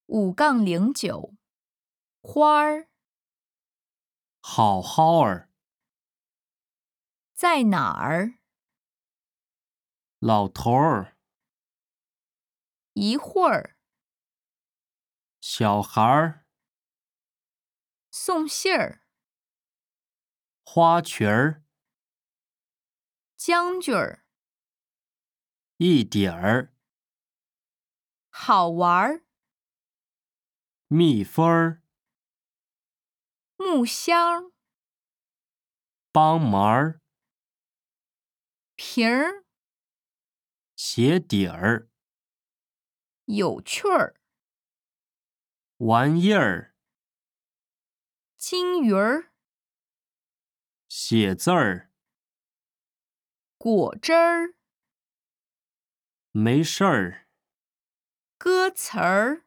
5-09花儿好好儿， 在哪儿？ 老头儿， 一会儿小孩儿， 送信儿， 花裙儿， 将军儿， 一点儿， 好玩儿， 蜜蜂儿， 木箱， 帮忙儿， 瓶儿， 鞋底儿， 有趣儿， 玩意儿， 金鱼儿， 写字儿， 果汁儿， 没事儿。 歌词儿。